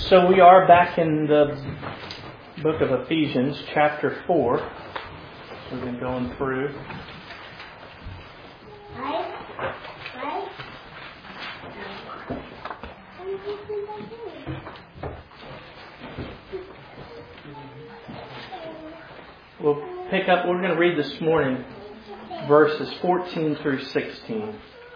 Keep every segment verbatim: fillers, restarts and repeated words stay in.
So we are back in the book of Ephesians, chapter four. We've been going through. We'll pick up, we're going to read this morning, verses fourteen through sixteen.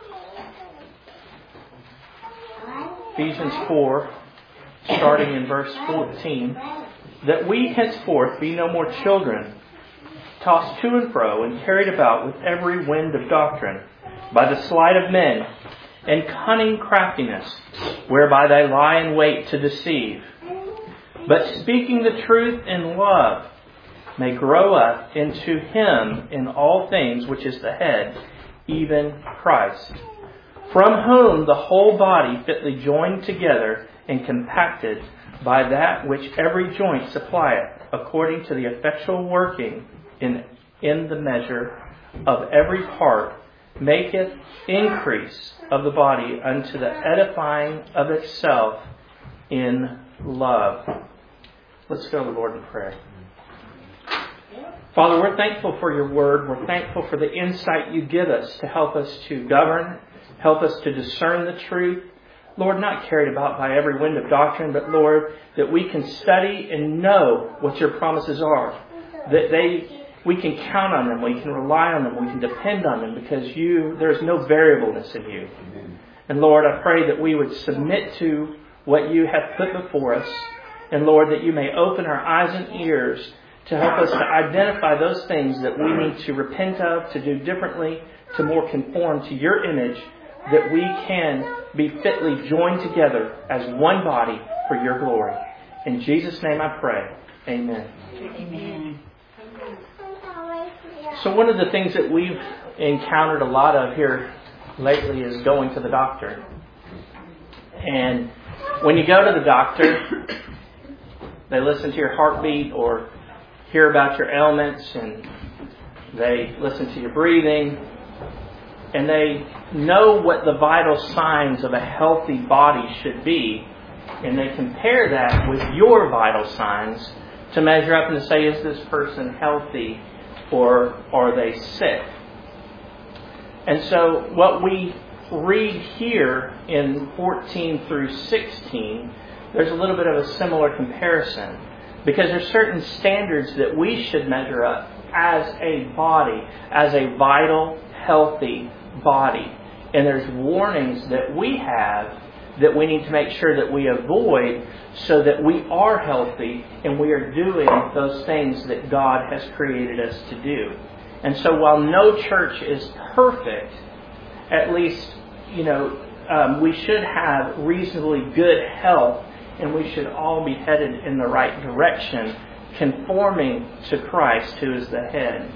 Ephesians four, starting in verse fourteen. That we henceforth be no more children, tossed to and fro and carried about with every wind of doctrine, by the sleight of men, and cunning craftiness, whereby they lie in wait to deceive. But speaking the truth in love, may grow up into Him in all things, which is the head, even Christ, from whom the whole body fitly joined together and compacted by that which every joint supplieth, according to the effectual working in, in the measure of every part, maketh increase of the body unto the edifying of itself in love. Let's go to the Lord in prayer. Father, we're thankful for your word. We're thankful for the insight you give us to help us to govern, help us to discern the truth. Lord, not carried about by every wind of doctrine, but Lord, that we can study and know what your promises are. That they, we can count on them, we can rely on them, we can depend on them, because you, there is no variableness in you. And Lord, I pray that we would submit to what you have put before us. And Lord, that you may open our eyes and ears to help us to identify those things that we need to repent of, to do differently, to more conform to your image, that we can be fitly joined together as one body for your glory. In Jesus' name I pray. Amen. Amen. So one of the things that we've encountered a lot of here lately is going to the doctor. And when you go to the doctor, they listen to your heartbeat or hear about your ailments, and they listen to your breathing, and they know what the vital signs of a healthy body should be, and they compare that with your vital signs to measure up and to say, is this person healthy or are they sick? And so what we read here in fourteen through sixteen, there's a little bit of a similar comparison, because there's certain standards that we should measure up as a body, as a vital, healthy body. And there's warnings that we have that we need to make sure that we avoid so that we are healthy and we are doing those things that God has created us to do. And so while no church is perfect, at least, you know, um, we should have reasonably good health, and we should all be headed in the right direction, conforming to Christ, who is the head.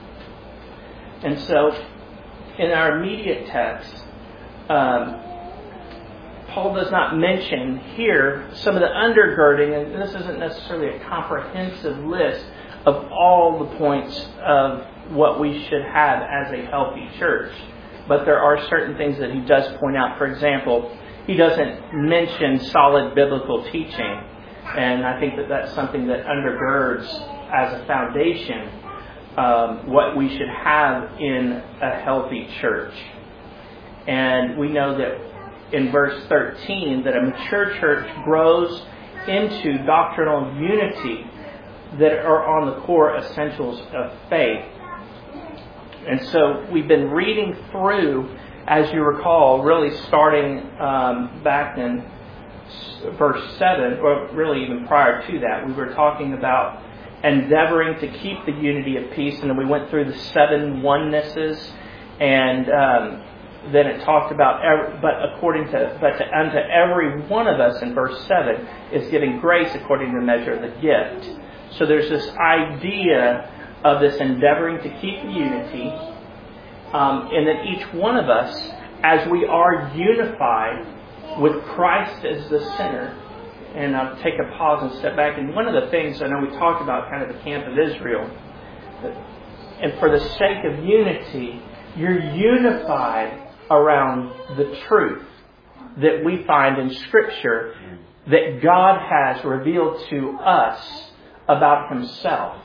And so in our immediate text, um, Paul does not mention here some of the undergirding, and this isn't necessarily a comprehensive list of all the points of what we should have as a healthy church. But there are certain things that he does point out. For example, he doesn't mention solid biblical teaching, and I think that that's something that undergirds as a foundation Um, what we should have in a healthy church. And we know that in verse thirteen that a mature church grows into doctrinal unity that are on the core essentials of faith. And so we've been reading through, as you recall, really starting um, back in verse seven, or really even prior to that, we were talking about endeavoring to keep the unity of peace, and then we went through the seven onenesses, and um, then it talked about, every, but according to, but to unto every one of us in verse seven is given grace according to the measure of the gift. So there's this idea of this endeavoring to keep the unity, um, and that each one of us, as we are unified with Christ as the center. And I'll take a pause and step back. And one of the things, I know we talked about kind of the camp of Israel. And for the sake of unity, you're unified around the truth that we find in Scripture that God has revealed to us about Himself.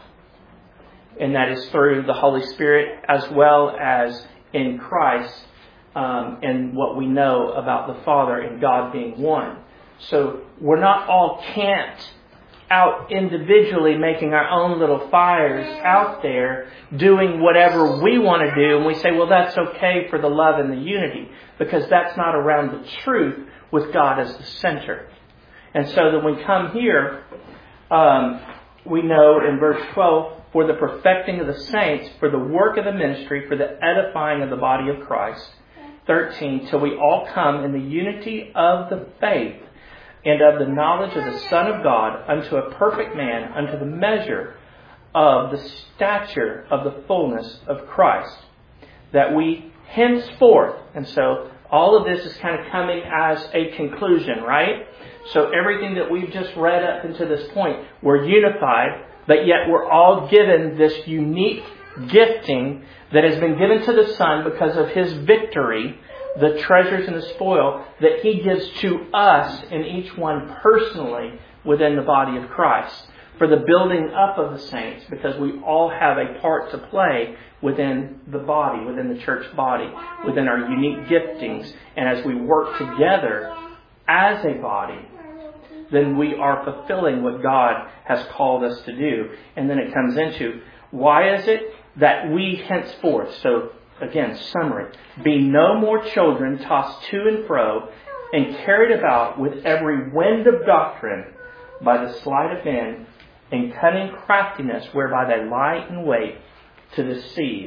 And that is through the Holy Spirit as well as in Christ um, and what we know about the Father and God being one. So we're not all camped out individually making our own little fires out there doing whatever we want to do, and we say, well, that's okay for the love and the unity, because that's not around the truth with God as the center. And so that when we come here, um, we know in verse twelve, for the perfecting of the saints, for the work of the ministry, for the edifying of the body of Christ. thirteen, till we all come in the unity of the faith and of the knowledge of the Son of God, unto a perfect man, unto the measure of the stature of the fullness of Christ, that we henceforth, and so all of this is kind of coming as a conclusion, right? So everything that we've just read up until this point, we're unified, but yet we're all given this unique gifting that has been given to the Son because of His victory, the treasures and the spoil that He gives to us and each one personally within the body of Christ, for the building up of the saints, because we all have a part to play within the body, within the church body, within our unique giftings. And as we work together as a body, then we are fulfilling what God has called us to do. And then it comes into, why is it that we henceforth, so again, summary, be no more children tossed to and fro and carried about with every wind of doctrine by the sleight of men and cunning craftiness whereby they lie in wait to deceive.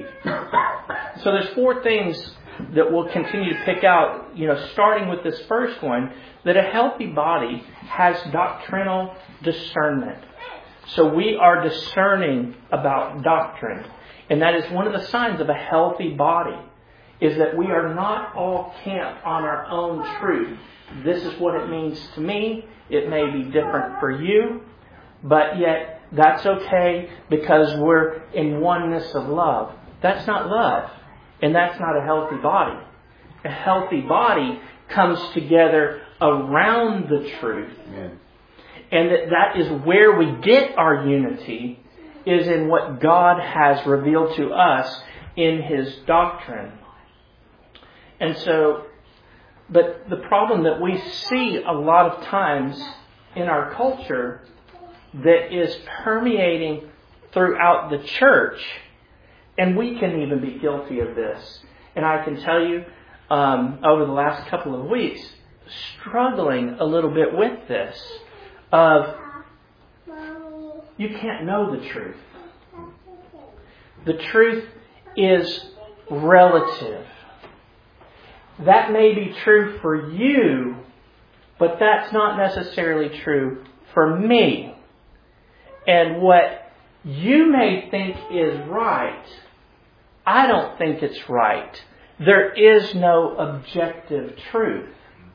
So there's four things that we'll continue to pick out, you know, starting with this first one, that a healthy body has doctrinal discernment. So we are discerning about doctrine. And that is one of the signs of a healthy body, is that we are not all camped on our own truth. This is what it means to me. It may be different for you, but yet that's okay because we're in oneness of love. That's not love, and that's not a healthy body. A healthy body comes together around the truth. Yeah. And that, that is where we get our unity, is in what God has revealed to us in His doctrine. And so, but the problem that we see a lot of times in our culture that is permeating throughout the church, and we can even be guilty of this. And I can tell you, um, over the last couple of weeks, struggling a little bit with this, of you can't know the truth. The truth is relative. That may be true for you, but that's not necessarily true for me. And what you may think is right, I don't think it's right. There is no objective truth.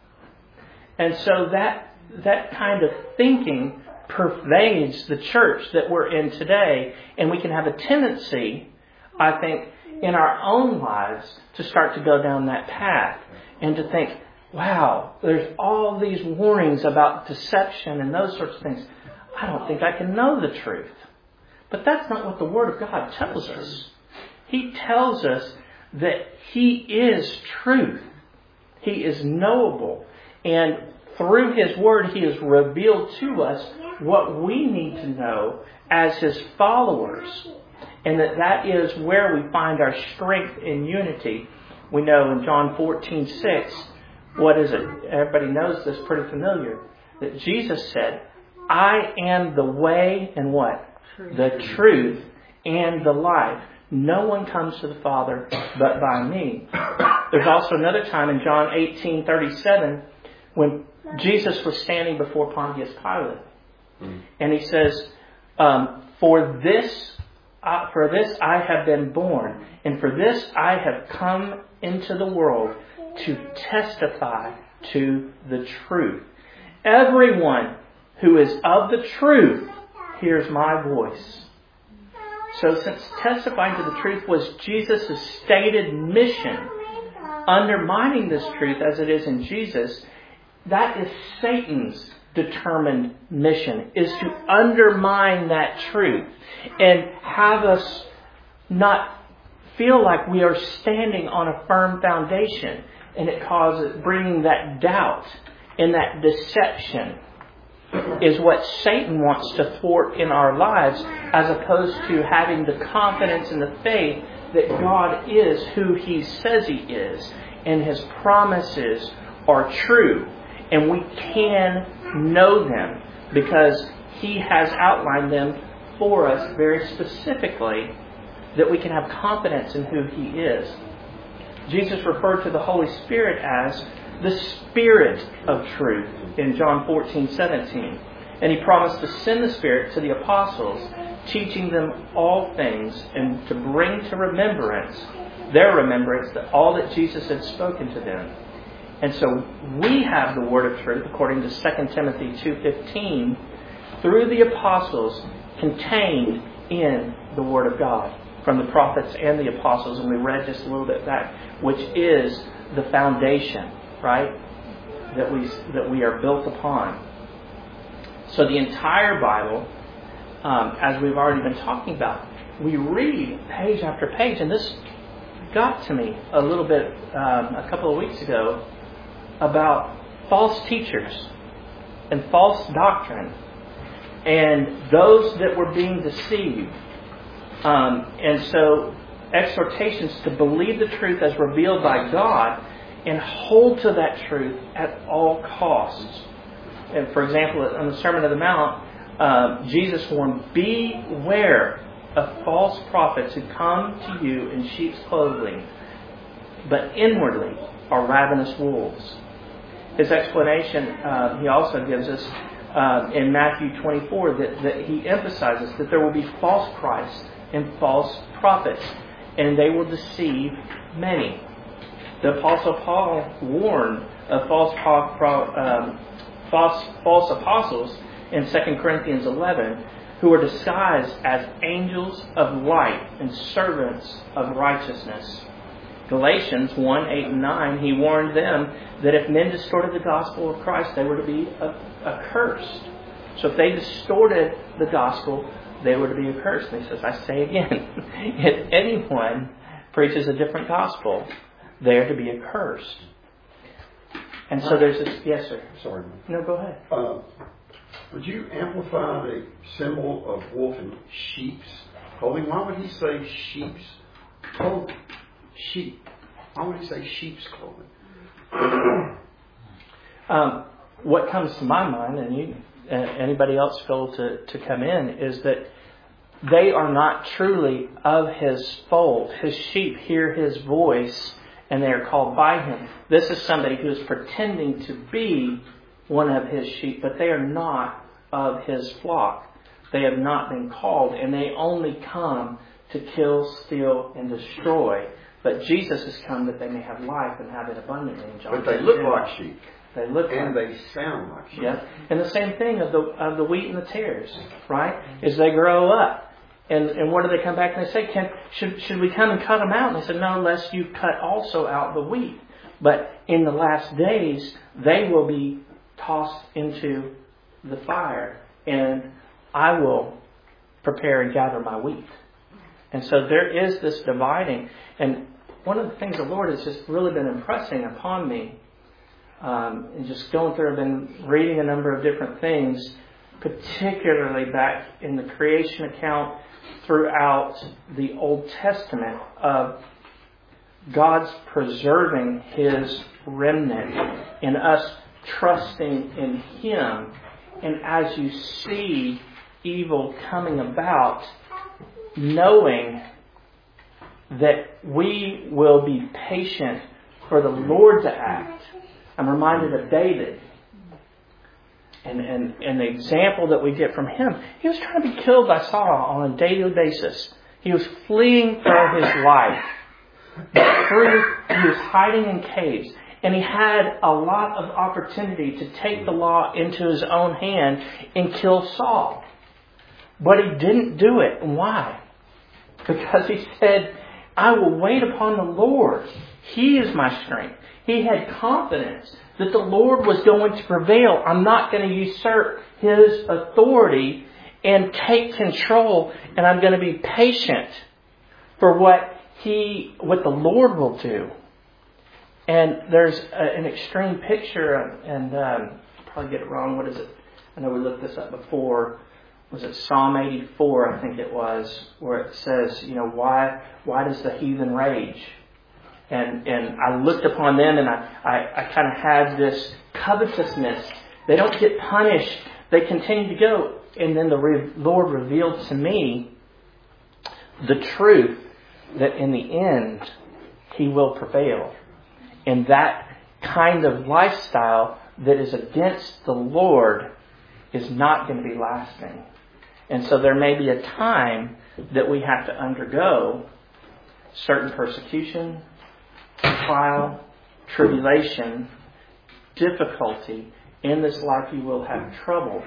And so that that kind of thinking pervades the church that we're in today. And we can have a tendency, I think, in our own lives to start to go down that path and to think, wow, there's all these warnings about deception and those sorts of things. I don't think I can know the truth. But that's not what the Word of God tells us. He tells us that He is truth. He is knowable. And through His Word, He has revealed to us what we need to know as His followers. And that that is where we find our strength in unity. We know in John fourteen six, what is it? Everybody knows this, pretty familiar. That Jesus said, I am the way and what? Truth. The truth and the life. No one comes to the Father but by me. There's also another time in John eighteen thirty-seven when Jesus was standing before Pontius Pilate. Mm. And He says, um, for this uh, for this I have been born, and for this I have come into the world to testify to the truth. Everyone who is of the truth hears my voice. So since testifying to the truth was Jesus' stated mission, undermining this truth as it is in Jesus that is Satan's determined mission, is to undermine that truth and have us not feel like we are standing on a firm foundation, and it causes bringing that doubt and that deception is what Satan wants to thwart in our lives, as opposed to having the confidence and the faith that God is who He says He is, and His promises are true, and we can know them because He has outlined them for us very specifically, that we can have confidence in who He is. Jesus referred to the Holy Spirit as the Spirit of truth in John fourteen seventeen. And He promised to send the Spirit to the apostles, teaching them all things and to bring to remembrance, their remembrance, that all that Jesus had spoken to them. And so we have the word of truth, according to Second Timothy two fifteen, through the apostles, contained in the Word of God, from the prophets and the apostles. And we read just a little bit back, which is the foundation, right, that we that we are built upon. So the entire Bible, um, as we've already been talking about, we read page after page, and this got to me a little bit um, a couple of weeks ago about false teachers and false doctrine and those that were being deceived. Um, and so exhortations to believe the truth as revealed by God and hold to that truth at all costs. And for example, on the Sermon on the Mount, uh, Jesus warned, beware of false prophets who come to you in sheep's clothing, but inwardly are ravenous wolves. His explanation, uh, he also gives us uh, in Matthew twenty-four, that, that he emphasizes that there will be false Christs and false prophets, and they will deceive many. The Apostle Paul warned of false pro, um, false, false apostles in Second Corinthians eleven, who are disguised as angels of light and servants of righteousness. Galatians one, eight and nine, he warned them that if men distorted the gospel of Christ, they were to be accursed. So if they distorted the gospel, they were to be accursed. And he says, I say again, if anyone preaches a different gospel, they are to be accursed. And so there's this, yes sir. Sorry. No, go ahead. Uh, would you amplify the symbol of wolf in sheep's clothing? Why would he say sheep's clothing? Sheep. Why would he say sheep's clothing? um, what comes to my mind, and you, uh, anybody else feel to, to come in, is that they are not truly of His fold. His sheep hear His voice and they are called by Him. This is somebody who is pretending to be one of His sheep, but they are not of His flock. They have not been called, and they only come to kill, steal, and destroy. But Jesus has come that they may have life and have it abundantly. In John but they look like sheep. They look and like, they sound like sheep. Yeah, and the same thing of the of the wheat and the tares, right? As they grow up, and and what do they come back and they say? Can should should we come and cut them out? And they said, no, lest you cut also out the wheat. But in the last days, they will be tossed into the fire, and I will prepare and gather my wheat. And so there is this dividing. And one of the things the Lord has just really been impressing upon me, um, and just going through, I've been reading a number of different things, particularly back in the creation account throughout the Old Testament, of God's preserving His remnant and us trusting in Him. And as you see evil coming about, knowing that we will be patient for the Lord to act. I'm reminded of David. And, and, and the example that we get from him. He was trying to be killed by Saul on a daily basis. He was fleeing for his life. But through, he was hiding in caves. And he had a lot of opportunity to take the law into his own hand and kill Saul. But he didn't do it. And why? Because he said, I will wait upon the Lord. He is my strength. He had confidence that the Lord was going to prevail. I'm not going to usurp His authority and take control, and I'm going to be patient for what He, what the Lord will do. And there's a, an extreme picture, and um, I'll probably get it wrong. What is it? I know we looked this up before. Was it Psalm eighty-four? I think it was, where it says, you know, why why does the heathen rage? And and I looked upon them, and I, I, I kind of had this covetousness. They don't get punished. They continue to go. And then the re- Lord revealed to me the truth that in the end, He will prevail. And that kind of lifestyle that is against the Lord is not going to be lasting. And so there may be a time that we have to undergo certain persecution, trial, tribulation, difficulty. In this life you will have trouble.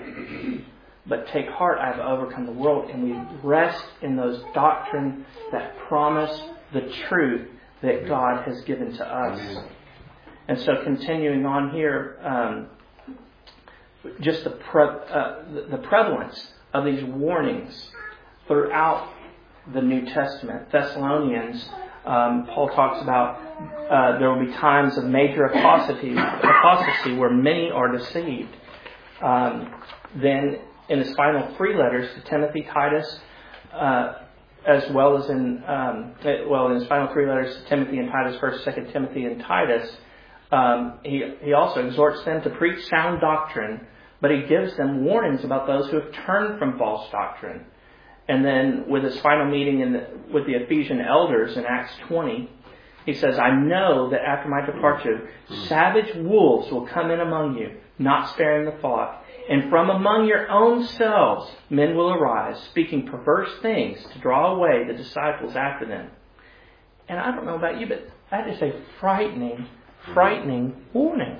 But take heart, I have overcome the world. And we rest in those doctrines that promise the truth that God has given to us. And so continuing on here, um, just the, pre- uh, the prevalence of these warnings throughout the New Testament. Thessalonians, um, Paul talks about uh, there will be times of major apostasy, apostasy where many are deceived. Um, then in his final three letters to Timothy, Titus, uh, as well as in um, well in his final three letters to Timothy and Titus, First, Second Timothy, and Titus, um, he he also exhorts them to preach sound doctrine, but he gives them warnings about those who have turned from false doctrine. And then with his final meeting in the, with the Ephesian elders in Acts twenty, he says, "I know that after my departure, savage wolves will come in among you, not sparing the flock. And from among your own selves men will arise, speaking perverse things to draw away the disciples after them." And I don't know about you, but that is a frightening, frightening warning.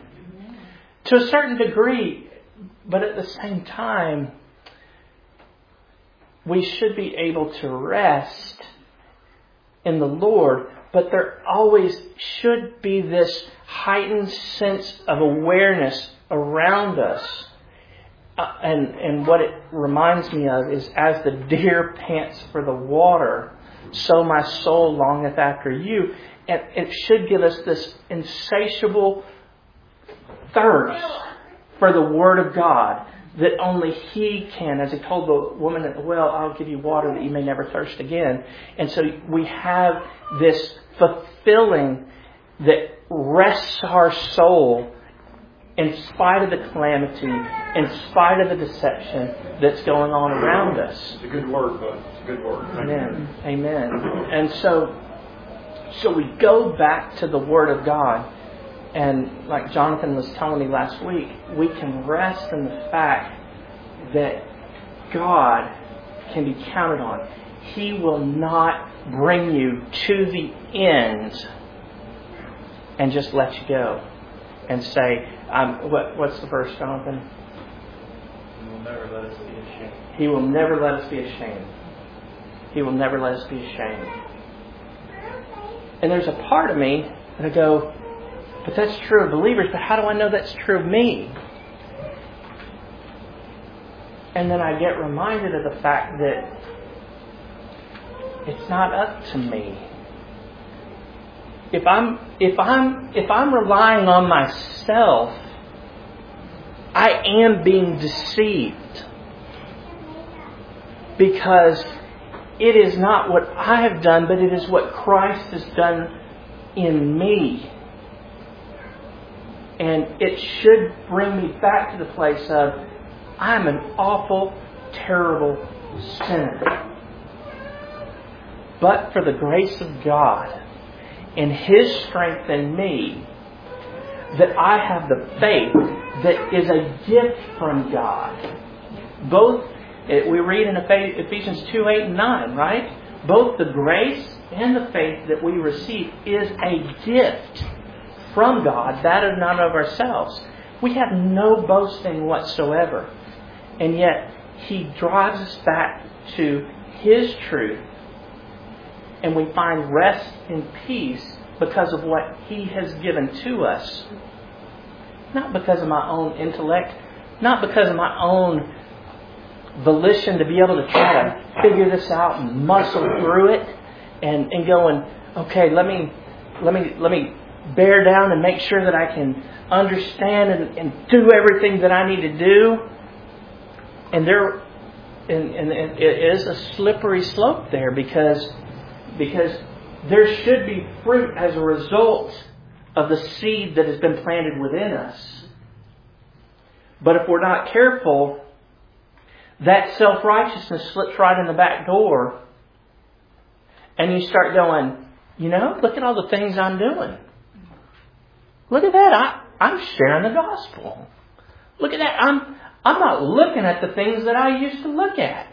To a certain degree, but at the same time, we should be able to rest in the Lord, but there always should be this heightened sense of awareness around us. Uh, and, and what it reminds me of is, as the deer pants for the water, so my soul longeth after you. And it should give us this insatiable thirst for the Word of God that only He can. As He told the woman at the well, "I'll give you water that you may never thirst again." And so we have this fulfilling that rests our soul in spite of the calamity, in spite of the deception that's going on around us. It's a good word, bud. It's a good word. Amen. Amen. And so, so we go back to the Word of God. And like Jonathan was telling me last week, we can rest in the fact that God can be counted on. He will not bring you to the end and just let you go and say, um, what, what's the verse, Jonathan? He will never let us be ashamed. He will never let us be ashamed. He will never let us be ashamed. And there's a part of me that I go, but that's true of believers, but how do I know that's true of me? And then I get reminded of the fact that it's not up to me. If I'm if I'm if I'm relying on myself, I am being deceived. Because it is not what I have done, but it is what Christ has done in me. And it should bring me back to the place of, I'm an awful, terrible sinner. But for the grace of God and His strength in me, that I have the faith that is a gift from God. Both, we read in Ephesians two, eight, and nine, right? Both the grace and the faith that we receive is a gift from God, that is not of ourselves. We have no boasting whatsoever. And yet, He drives us back to His truth. And we find rest and peace because of what He has given to us. Not because of my own intellect, not because of my own volition to be able to try to figure this out and muscle through it and, and going, okay, let me let me let me bear down and make sure that I can understand and, and do everything that I need to do. And there and, and it is a slippery slope there because because there should be fruit as a result of the seed that has been planted within us. But if we're not careful, that self-righteousness slips right in the back door. And you start going, you know, look at all the things I'm doing. Look at that. I, I'm sharing the gospel. Look at that. I'm I'm not looking at the things that I used to look at.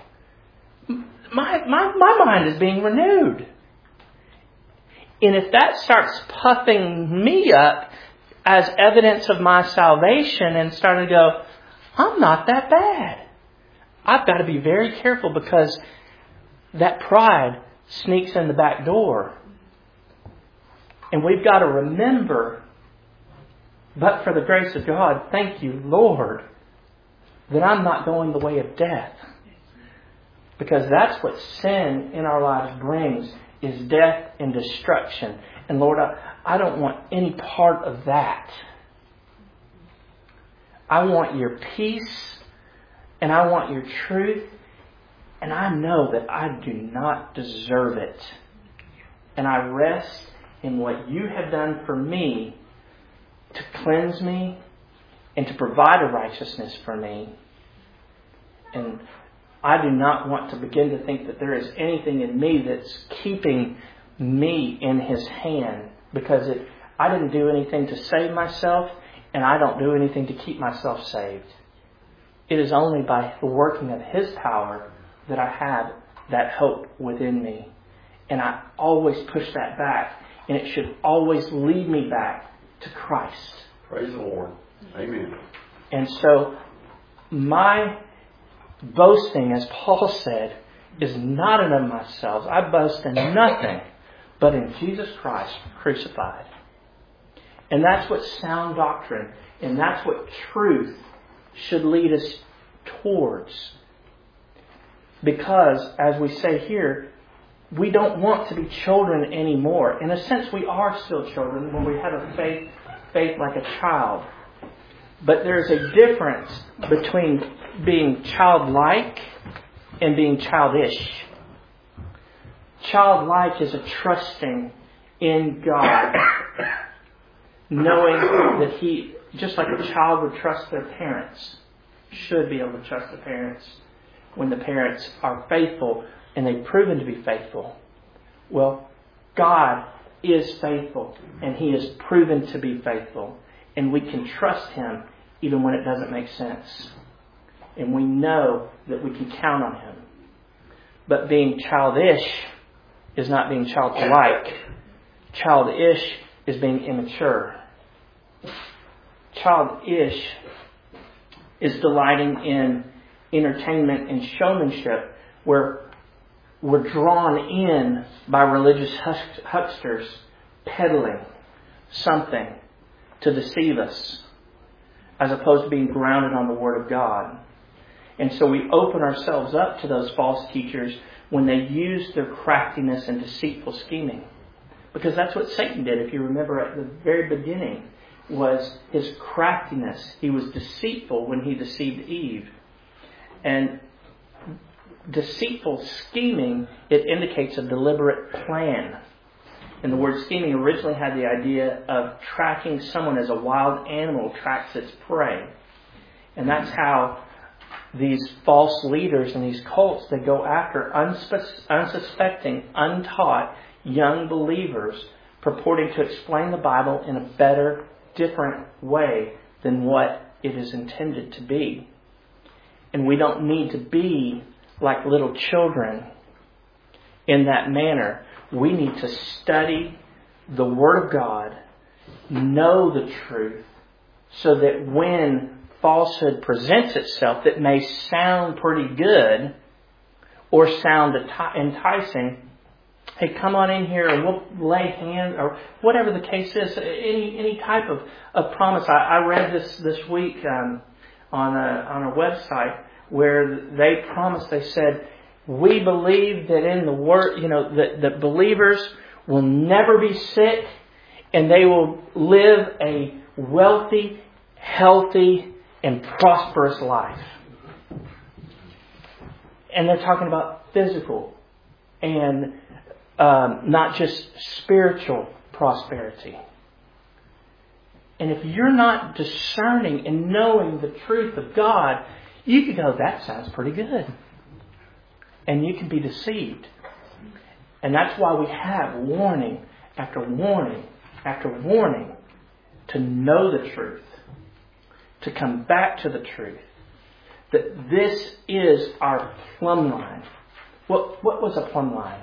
My, my, my mind is being renewed. And if that starts puffing me up as evidence of my salvation and start to go, I'm not that bad. I've got to be very careful because that pride sneaks in the back door. And we've got to remember, but for the grace of God, thank you, Lord, that I'm not going the way of death. Because that's what sin in our lives brings, is death and destruction. And Lord, I, I don't want any part of that. I want your peace and I want your truth. And I know that I do not deserve it. And I rest in what you have done for me to cleanse me and to provide a righteousness for me. And I do not want to begin to think that there is anything in me that's keeping me in His hand. Because it, I didn't do anything to save myself, and I don't do anything to keep myself saved. It is only by the working of His power that I have that hope within me. And I always push that back. And it should always lead me back to Christ. Praise the Lord. Amen. And so, my boasting, as Paul said, is not in of myself. I boast in nothing but in Jesus Christ crucified. And that's what sound doctrine and that's what truth should lead us towards. Because, as we say here, we don't want to be children anymore. In a sense, we are still children when we have a faith, faith like a child. But there's a difference between being childlike and being childish. Childlike is a trusting in God, knowing that He, just like a child would trust their parents, should be able to trust the parents when the parents are faithful and they've proven to be faithful. Well, God is faithful and He is proven to be faithful. And we can trust Him even when it doesn't make sense. And we know that we can count on Him. But being childish is not being childlike. Childish is being immature. Childish is delighting in entertainment and showmanship where we're drawn in by religious hucksters peddling something to deceive us, as opposed to being grounded on the Word of God. And so we open ourselves up to those false teachers when they use their craftiness and deceitful scheming. Because that's what Satan did, if you remember at the very beginning, was his craftiness. He was deceitful when he deceived Eve. And deceitful scheming, it indicates a deliberate plan. And the word scheming originally had the idea of tracking someone as a wild animal tracks its prey. And that's how these false leaders and these cults, they go after unsus- unsuspecting, untaught young believers purporting to explain the Bible in a better, different way than what it is intended to be. And we don't need to be like little children in that manner. We need to study the Word of God, know the truth, so that when falsehood presents itself that may sound pretty good or sound enticing, hey, come on in here and we'll lay hands, or whatever the case is, any any type of, of promise. I, I read this this week um, on a on a website where they promised. They said, we believe that in the word, you know, that, that believers will never be sick, and they will live a wealthy, healthy, and prosperous life. And they're talking about physical and um, not just spiritual prosperity. And if you're not discerning and knowing the truth of God, you could go, that sounds pretty good. And you can be deceived. And that's why we have warning after warning after warning to know the truth, to come back to the truth. That this is our plumb line. What what was a plumb line?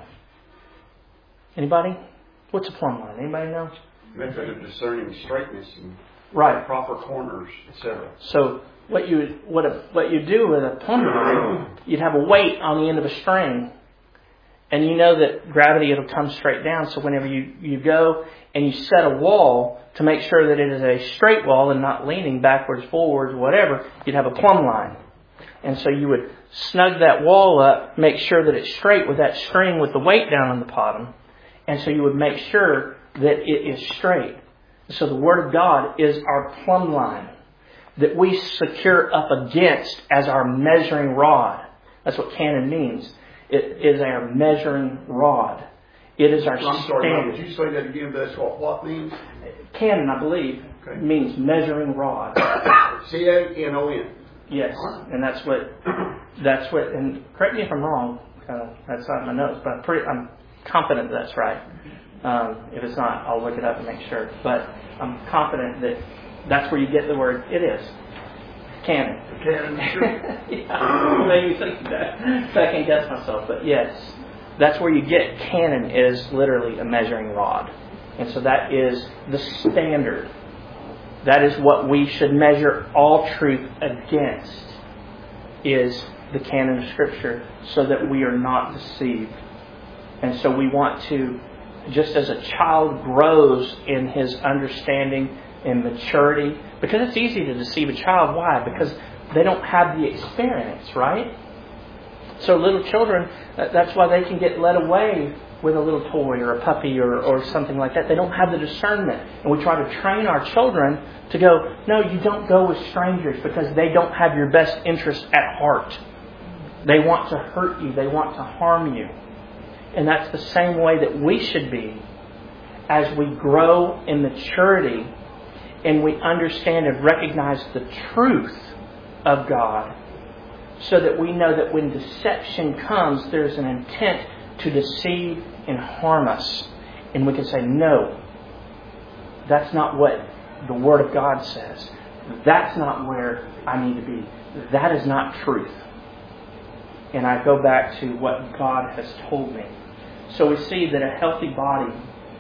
Anybody? What's a plumb line? Anybody know? Method of discerning straightness and right. proper corners, et cetera. So what you what a, what you do with a plumb line, you'd have a weight on the end of a string, and you know that gravity it'll come straight down. So whenever you, you go and you set a wall to make sure that it is a straight wall and not leaning backwards, forwards, whatever, you'd have a plumb line. And so you would snug that wall up, make sure that it's straight with that string with the weight down on the bottom. And so you would make sure that it is straight. So the Word of God is our plumb line that we secure up against as our measuring rod. That's what canon means. It is our measuring rod. It is our I'm sorry, standard. Did you say that again? That's what what means? Canon, I believe, okay. means measuring rod. C A N O N. Yes, and that's what, that's what, and correct me if I'm wrong, uh, that's not in my notes, but I'm pretty, I'm confident that's right. Um, if it's not, I'll look it up and make sure. But I'm confident that that's where you get the word, it is. Canon. Canon, sure. Yeah, maybe second, second guess myself, but yes. That's where you get canon is literally a measuring rod. And so that is the standard. That is what we should measure all truth against, is the canon of Scripture, so that we are not deceived. And so we want to, just as a child grows in his understanding and maturity, because it's easy to deceive a child. Why? Because they don't have the experience, right? So little children, that's why they can get led away with a little toy or a puppy or, or something like that. They don't have the discernment. And we try to train our children to go, no, you don't go with strangers, because they don't have your best interest at heart. They want to hurt you. They want to harm you. And that's the same way that we should be as we grow in maturity and we understand and recognize the truth of God, so that we know that when deception comes, there's an intent to deceive and harm us. And we can say, no, that's not what the Word of God says. That's not where I need to be. That is not truth. And I go back to what God has told me. So we see that a healthy body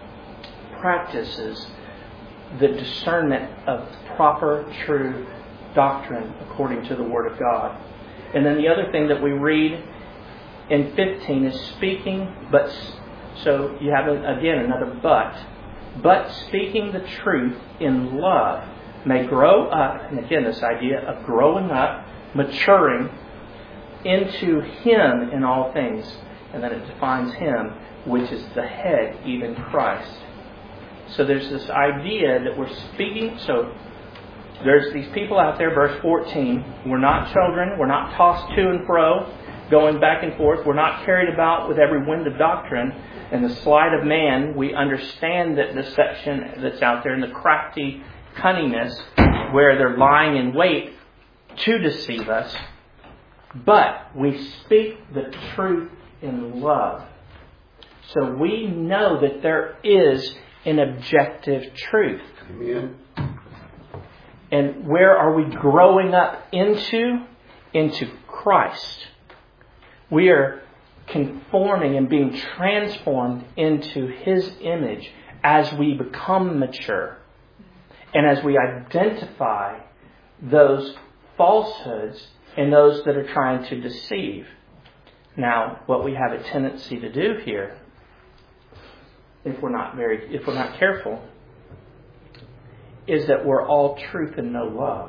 practices the discernment of proper, true doctrine according to the Word of God. And then the other thing that we read in fifteen is speaking, but, so you have again another but. But speaking the truth in love may grow up, and again this idea of growing up, maturing into Him in all things. And then it defines Him, which is the head, even Christ. So there's this idea that we're speaking, so there's these people out there, verse fourteen, we're not children, we're not tossed to and fro, going back and forth, we're not carried about with every wind of doctrine and the sleight of man. We understand that deception that's out there and the crafty cunningness where they're lying in wait to deceive us. But we speak the truth in love. So we know that there is an objective truth. Amen. And where are we growing up into? Into Christ. We are conforming and being transformed into His image as we become mature. And as we identify those falsehoods and those that are trying to deceive. Now, what we have a tendency to do here if we're not very, if we're not careful, is that we're all truth and no love.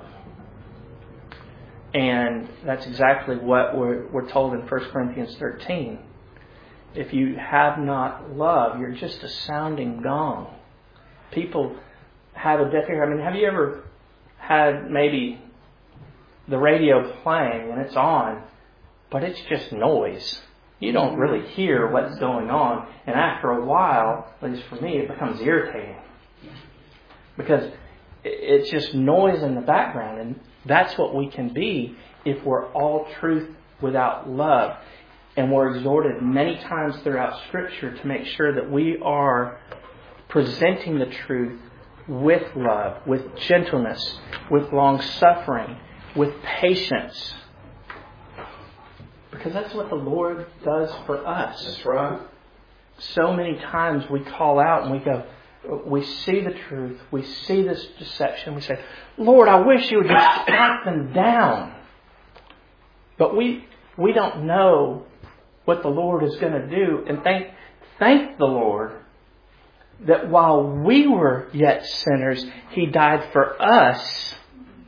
And that's exactly what we're, we're told in First Corinthians thirteen. If you have not love, you're just a sounding gong. People have a deaf ear. I mean, have you ever had maybe the radio playing and it's on, but it's just noise? You don't really hear what's going on. And after a while, at least for me, it becomes irritating. Because it's just noise in the background. And that's what we can be if we're all truth without love. And we're exhorted many times throughout Scripture to make sure that we are presenting the truth with love, with gentleness, with long suffering, with patience. Because that's what the Lord does for us. That's right. So many times we call out and we go, we see the truth, we see this deception, we say, Lord, I wish you would just strike them down. But we we don't know what the Lord is going to do. And thank thank the Lord that while we were yet sinners, He died for us.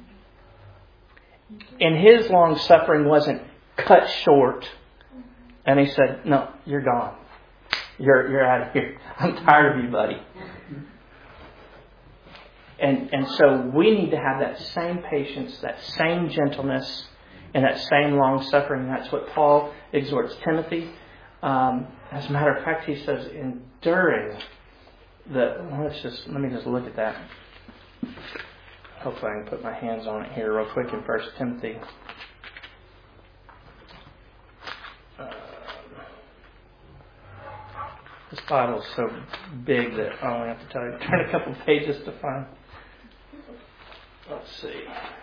And His long suffering wasn't cut short. And He said, no, you're gone. You're you're out of here. I'm tired of you, buddy. And and so we need to have that same patience, that same gentleness, and that same long suffering. That's what Paul exhorts Timothy. Um, as a matter of fact, he says, enduring the. Let's just let me just look at that. Hopefully, I can put my hands on it here real quick in First Timothy. Uh, this Bible is so big that I only have to tell you to turn a couple pages to find. Let's see.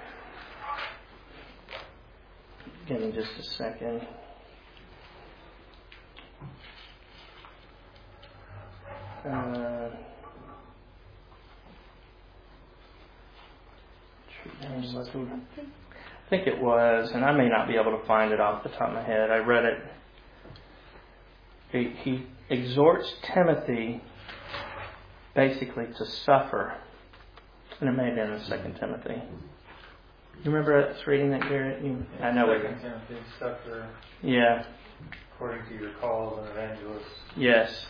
Give me just a second. Uh, I think it was, and I may not be able to find it off the top of my head. I read it. He, he exhorts Timothy basically to suffer. And it may have been in Second Timothy. You remember us reading that, Garrett? You, I know it. Second Timothy, suffer. Yeah. According to your call as an evangelist. Yes.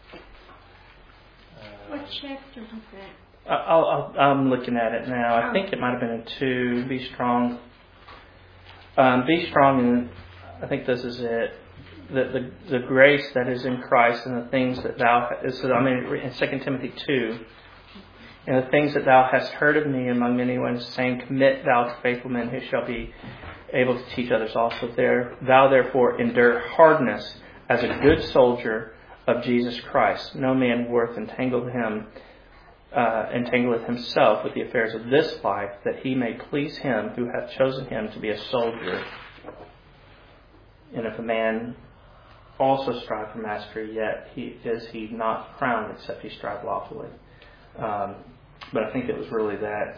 Uh, What chapter was that? I'll, I'll, I'm looking at it now. I think it might have been in two. Be strong. Um, be strong, and I think this is it. The, the the grace that is in Christ and the things that thou. So I mean, in Second Timothy two. And the things that thou hast heard of me among many ones, saying, commit thou to faithful men who shall be able to teach others also. There, thou therefore endure hardness as a good soldier of Jesus Christ. No man worth entangle him, uh, entangleth himself with the affairs of this life, that he may please him who hath chosen him to be a soldier. And if a man also strive for mastery, yet he is he not crowned except he strive lawfully. Um, but I think it was really that.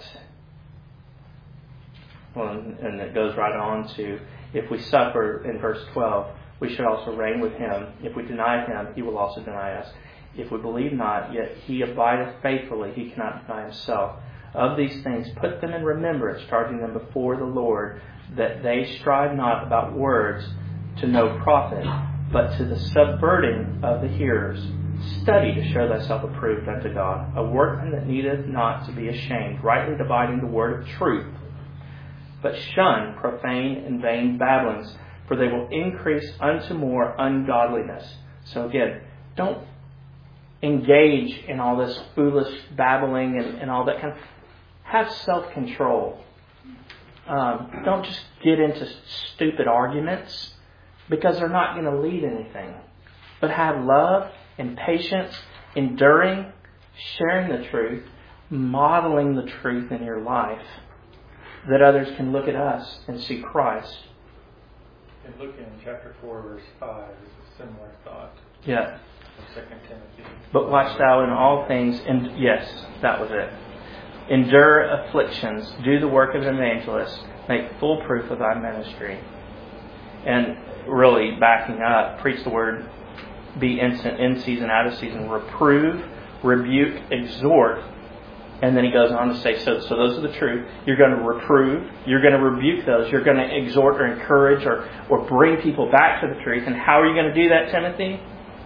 Well, and, and it goes right on to, if we suffer in verse twelve, we should also reign with him. If we deny him, he will also deny us. If we believe not, yet he abideth faithfully, he cannot deny himself. Of these things put them in remembrance, charging them before the Lord, that they strive not about words to no profit, but to the subverting of the hearers. Study to show thyself approved unto God, a workman that needeth not to be ashamed, rightly dividing the word of truth. But shun profane and vain babblings, for they will increase unto more ungodliness. So again, don't engage in all this foolish babbling and, and all that kind of. Have self-control. Um, don't just get into stupid arguments, because they're not going to lead anything. But have love and patience, enduring, sharing the truth, modeling the truth in your life, that others can look at us and see Christ. And look in chapter four, verse five, is a similar thought. Yeah. In Second Timothy. But watch thou in all things, and yes, that was it. Endure afflictions, do the work of an evangelist, make full proof of thy ministry. And really backing up, preach the word be instant, in season, out of season. Reprove, rebuke, exhort. And then he goes on to say, so, so those are the truth. You're going to reprove. You're going to rebuke those. You're going to exhort or encourage or, or bring people back to the truth. And how are you going to do that, Timothy?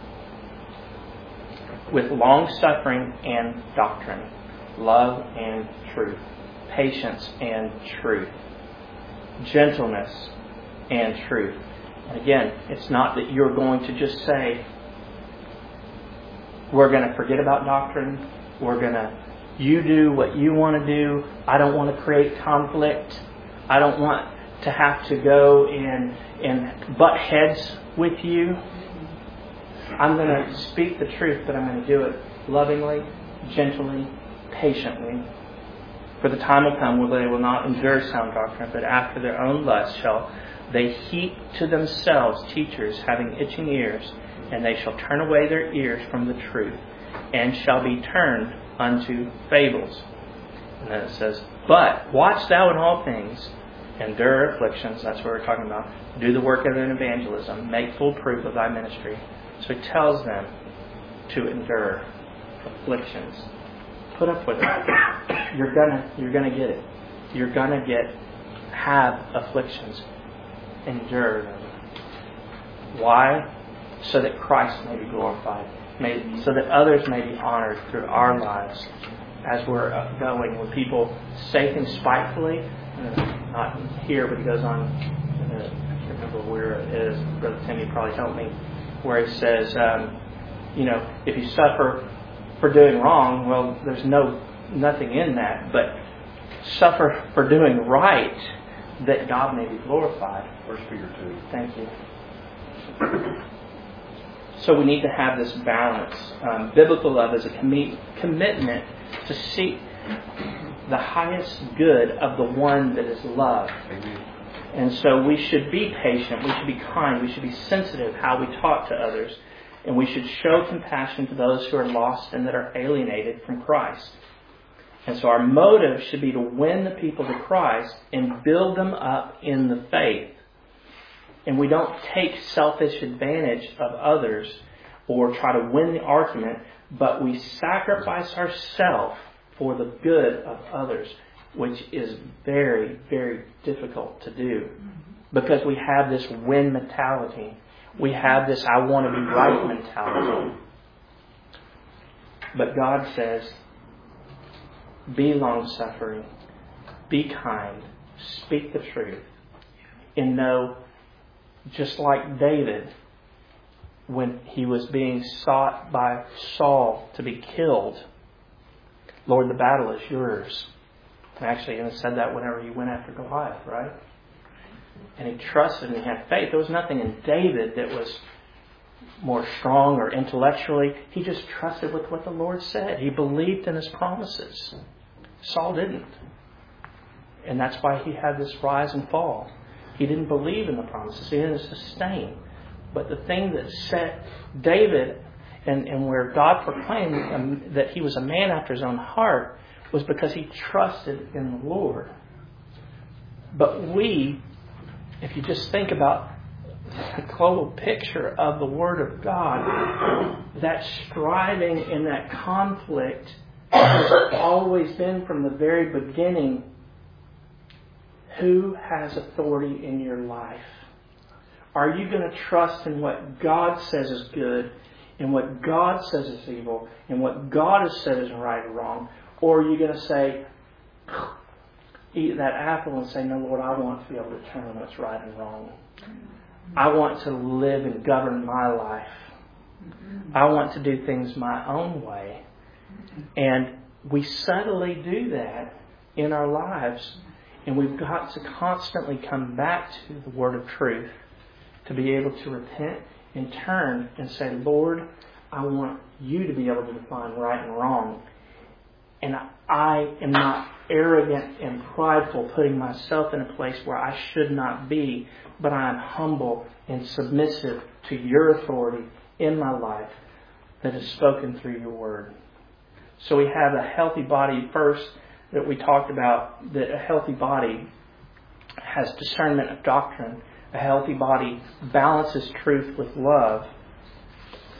With long suffering and doctrine. Love and truth. Patience and truth. Gentleness and truth. And again, it's not that you're going to just say, we're going to forget about doctrine. We're going to, you do what you want to do. I don't want to create conflict. I don't want to have to go and, and butt heads with you. I'm going to speak the truth, but I'm going to do it lovingly, gently, patiently. For the time will come where they will not endure sound doctrine, but after their own lust shall they heap to themselves teachers having itching ears, and they shall turn away their ears from the truth, and shall be turned unto fables. And then it says, but watch thou in all things, endure afflictions. That's what we're talking about. Do the work of an evangelism. Make full proof of thy ministry. So he tells them to endure afflictions. Put up with it. You're gonna, you're gonna get it. You're gonna get, have afflictions. Endure them. Why? So that Christ may be glorified. May, so that others may be honored through our lives as we're going. When people say things spitefully, uh, not here, but he goes on, uh, I can't remember where it is, Brother Timmy probably helped me, where he says, um, you know, if you suffer for doing wrong, well, there's no nothing in that, but suffer for doing right, that God may be glorified. First Peter two. Thank you. So we need to have this balance. Um, biblical love is a commi- commitment to seek the highest good of the one that is loved. Amen. And so we should be patient, we should be kind, we should be sensitive how we talk to others, and we should show compassion to those who are lost and that are alienated from Christ. And so our motive should be to win the people to Christ and build them up in the faith. And we don't take selfish advantage of others or try to win the argument, but we sacrifice ourselves for the good of others, which is very, very difficult to do. Because we have this win mentality. We have this I want to be right mentality. But God says, be long-suffering, be kind, speak the truth, and know, just like David, when he was being sought by Saul to be killed, Lord, the battle is yours. And actually, he said that whenever he went after Goliath, right? And he trusted and he had faith. There was nothing in David that was more strong or intellectually. He just trusted with what the Lord said. He believed in his promises. Saul didn't. And that's why he had this rise and fall. He didn't believe in the promises. He didn't sustain. But the thing that set David, and, and where God proclaimed um, that he was a man after his own heart, was because he trusted in the Lord. But we, if you just think about the global picture of the Word of God, that striving and that conflict has always been from the very beginning. Who has authority in your life? Are you going to trust in what God says is good, and what God says is evil, and what God has said is right or wrong? Or are you going to say, eat that apple and say, no, Lord, I want to be able to determine what's right and wrong. I want to live and govern my life. I want to do things my own way. And we subtly do that in our lives. And we've got to constantly come back to the word of truth to be able to repent and turn and say, Lord, I want you to be able to define right and wrong. And I am not arrogant and prideful, putting myself in a place where I should not be, but I am humble and submissive to your authority in my life that is spoken through your word. So we have a healthy body first that we talked about, that a healthy body has discernment of doctrine. A healthy body balances truth with love.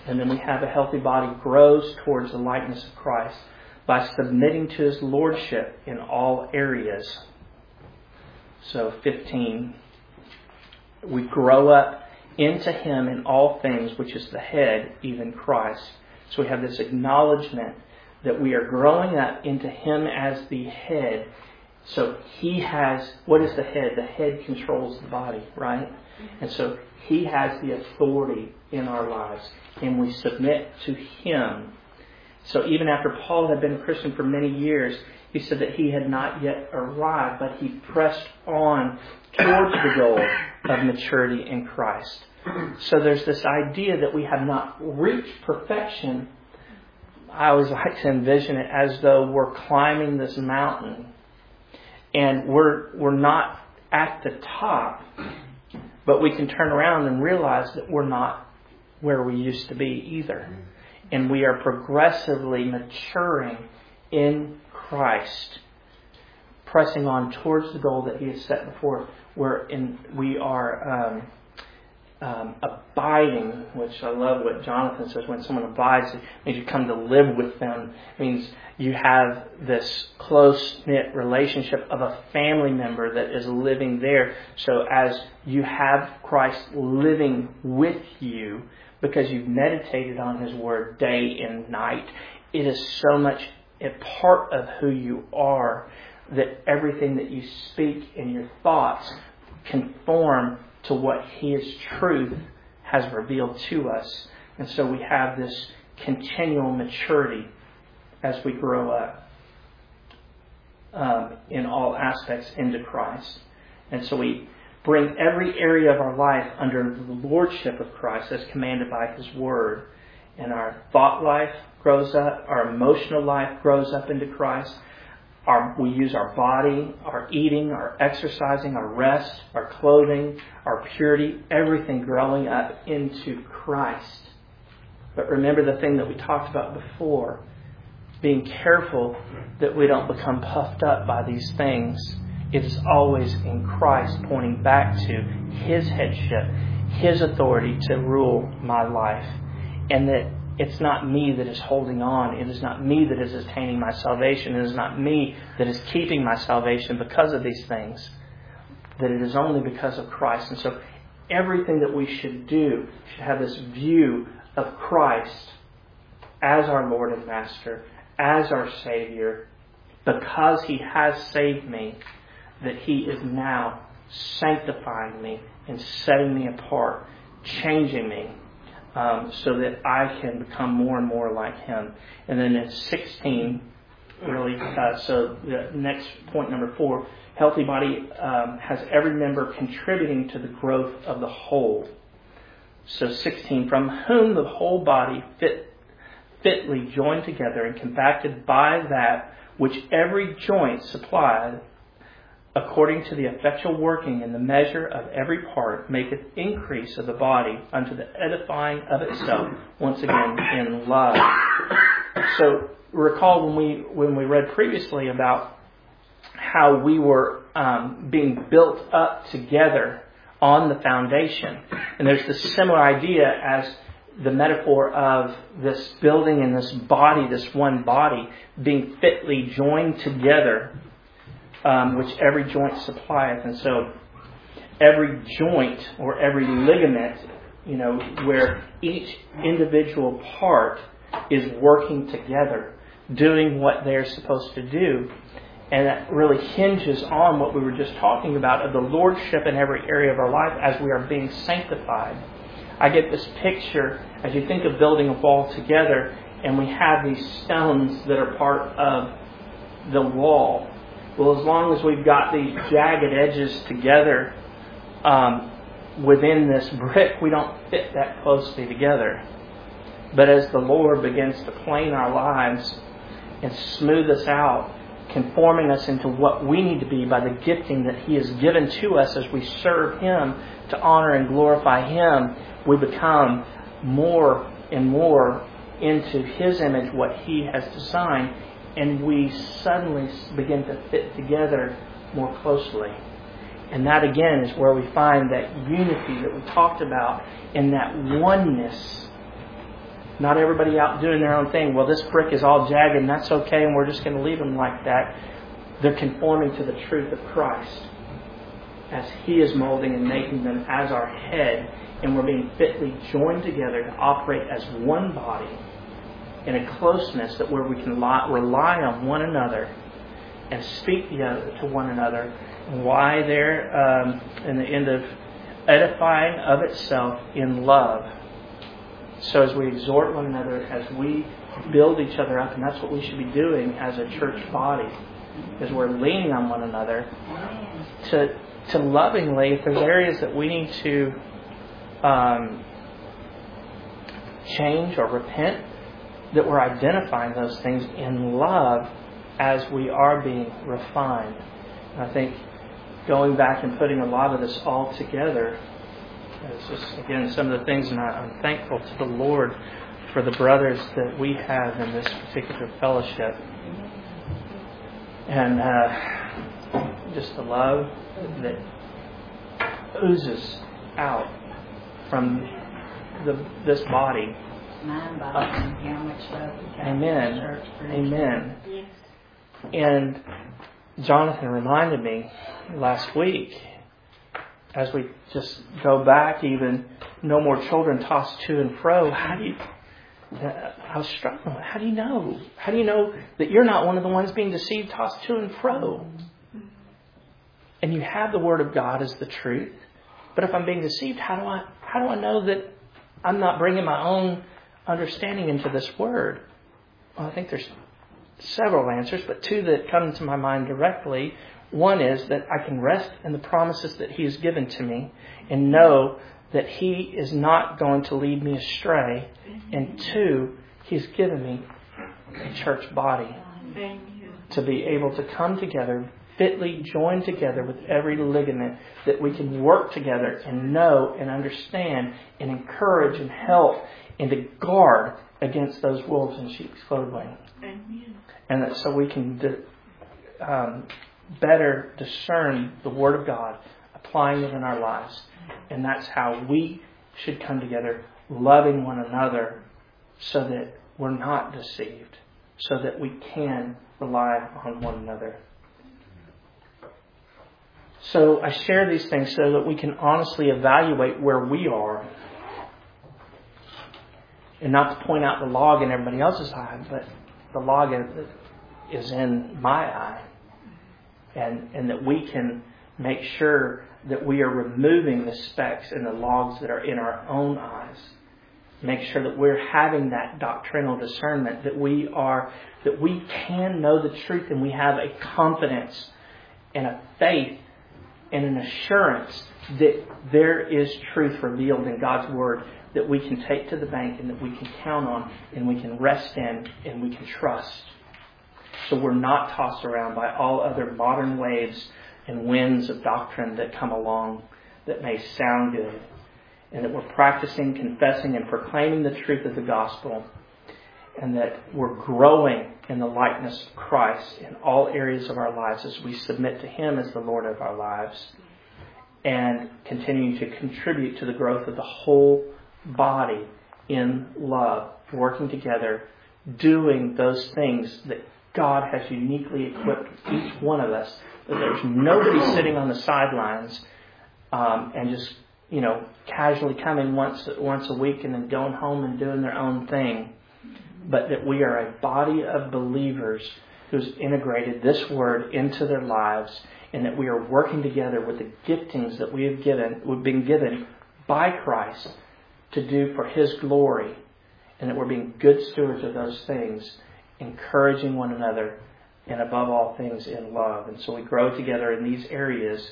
And then we have a healthy body grows towards the likeness of Christ by submitting to His lordship in all areas. So fifteen, we grow up into Him in all things, which is the head, even Christ. So we have this acknowledgement that we are growing up into Him as the head. So He has, what is the head? The head controls the body, right? And so He has the authority in our lives, and we submit to Him. So even after Paul had been a Christian for many years, he said that he had not yet arrived, but he pressed on towards the goal of maturity in Christ. So there's this idea that we have not reached perfection. I always like to envision it as though we're climbing this mountain and we're we're not at the top, but we can turn around and realize that we're not where we used to be either. And we are progressively maturing in Christ, pressing on towards the goal that He has set before us. We're in, we are um, um, abiding, which I love what Jonathan says. When someone abides, it means you come to live with them. It means you have this close-knit relationship of a family member that is living there. So as you have Christ living with you, because you've meditated on His Word day and night, it is so much a part of who you are that everything that you speak and your thoughts conform to what His truth has revealed to us. And so we have this continual maturity as we grow up um, in all aspects into Christ. And so we bring every area of our life under the lordship of Christ as commanded by His Word. And our thought life grows up, our emotional life grows up into Christ. Our, we use our body, our eating, our exercising, our rest, our clothing, our purity, everything growing up into Christ. But remember the thing that we talked about before, being careful that we don't become puffed up by these things. It is always in Christ, pointing back to His headship, His authority to rule my life. And that it's not me that is holding on. It is not me that is attaining my salvation. It is not me that is keeping my salvation because of these things. That it is only because of Christ. And so everything that we should do should have this view of Christ as our Lord and Master, as our Savior, because He has saved me, that He is now sanctifying me and setting me apart, changing me, um, so that I can become more and more like Him. And then in sixteen, really, uh, so the next point, number four, healthy body um, has every member contributing to the growth of the whole. So sixteen, from whom the whole body fit, fitly joined together and compacted by that which every joint supplied, according to the effectual working in the measure of every part, maketh increase of the body unto the edifying of itself, once again in love. So recall when we when we read previously about how we were um, being built up together on the foundation. And there's this similar idea as the metaphor of this building and this body, this one body, being fitly joined together, Um, which every joint supplieth. And so every joint or every ligament, you know, where each individual part is working together, doing what they're supposed to do. And that really hinges on what we were just talking about of the lordship in every area of our life as we are being sanctified. I get this picture as you think of building a wall together, and we have these stones that are part of the wall. Well, as long as we've got these jagged edges together um, within this brick, we don't fit that closely together. But as the Lord begins to plane our lives and smooth us out, conforming us into what we need to be by the gifting that He has given to us as we serve Him to honor and glorify Him, we become more and more into His image, what He has designed, and we suddenly begin to fit together more closely. And that again is where we find that unity that we talked about, and that oneness Not everybody out doing their own thing. Well, this brick is all jagged and that's okay and we're just going to leave them like that. They're conforming to the truth of Christ as He is molding and making them as our head, and we're being fitly joined together to operate as one body in a closeness that where we can rely on one another and speak to one another. And why there, um, in the end of edifying of itself in love. So as we exhort one another, as we build each other up, and that's what we should be doing as a church body, is we're leaning on one another to to lovingly, if there's areas that we need to um, change or repent, that we're identifying those things in love as we are being refined. And I think going back and putting a lot of this all together is just, again, some of the things, and I'm thankful to the Lord for the brothers that we have in this particular fellowship. And uh, just the love that oozes out from the, this body. Mind-boggling how much love we got. Amen. Amen. And Jonathan reminded me last week, as we just go back, even no more children tossed to and fro. How do you? Uh, I was struggling. How do you know? How do you know that you're not one of the ones being deceived, tossed to and fro? And you have the Word of God as the truth. But if I'm being deceived, how do I? How do I know that I'm not bringing my own understanding into this Word? Well, I think there's several answers, but two that come to my mind directly. One is that I can rest in the promises that He has given to me and know that He is not going to lead me astray. And two, He's given me a church body to be able to come together, fitly joined together with every ligament, that we can work together and know and understand and encourage and help and to guard against those wolves in sheep's clothing. Amen. And that so we can di- um, better discern the Word of God, applying it in our lives. And that's how we should come together, loving one another so that we're not deceived, so that we can rely on one another. So I share these things so that we can honestly evaluate where we are, and not to point out the log in everybody else's eye, but the log is in my eye. And, and that we can make sure that we are removing the specks and the logs that are in our own eyes. Make sure that we're having that doctrinal discernment, that we are, that we can know the truth, and we have a confidence and a faith and an assurance that there is truth revealed in God's Word that we can take to the bank and that we can count on and we can rest in and we can trust. So we're not tossed around by all other modern waves and winds of doctrine that come along that may sound good. And that we're practicing, confessing, and proclaiming the truth of the gospel. And that we're growing in the likeness of Christ in all areas of our lives as we submit to Him as the Lord of our lives. And continuing to contribute to the growth of the whole body in love, working together, doing those things that God has uniquely equipped each one of us. That there's nobody sitting on the sidelines um, and just, you know, casually coming once once a week and then going home and doing their own thing. But that we are a body of believers who's integrated this Word into their lives, and that we are working together with the giftings that we have given, we've been given by Christ to do for His glory, and that we're being good stewards of those things, encouraging one another, and above all things in love. And so we grow together in these areas,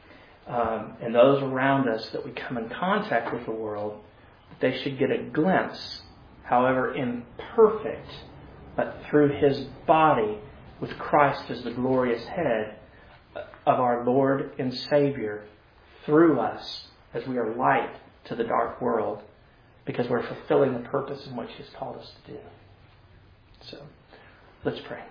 um, and those around us that we come in contact with the world, they should get a glimpse, however imperfect, but through His body, with Christ as the glorious head, of our Lord and Savior through us as we are light to the dark world, because we're fulfilling the purpose in which He's called us to do. So, let's pray.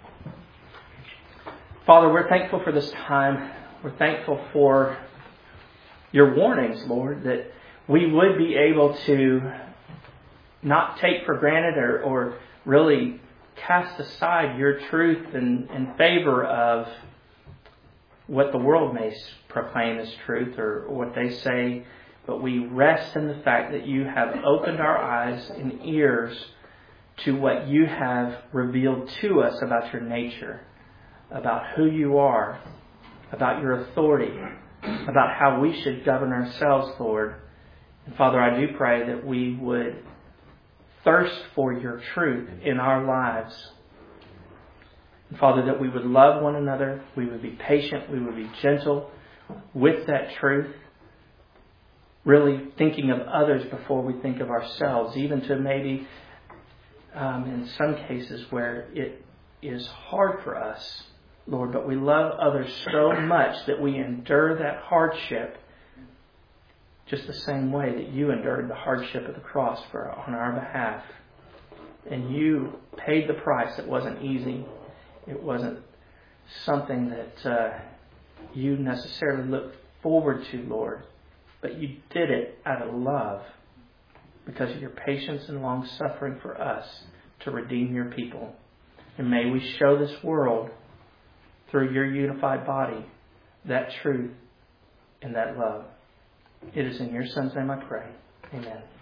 Father, we're thankful for this time. We're thankful for Your warnings, Lord, that we would be able to not take for granted or, or really cast aside your truth in, in favor of what the world may proclaim as truth or, or what they say, but we rest in the fact that you have opened our eyes and ears to what you have revealed to us about your nature, about who you are, about your authority, about how we should govern ourselves, Lord. And Father, I do pray that we would thirst for your truth in our lives. And Father, that we would love one another, we would be patient, we would be gentle with that truth, really thinking of others before we think of ourselves, even to maybe um, in some cases where it is hard for us, Lord, but we love others so much that we endure that hardship just the same way that you endured the hardship of the cross for on our behalf. And you paid the price. It wasn't easy. It wasn't something that uh, you necessarily looked forward to, Lord. But you did it out of love because of your patience and long suffering for us to redeem your people. And may we show this world through your unified body that truth and that love. It is in your Son's name I pray. Amen.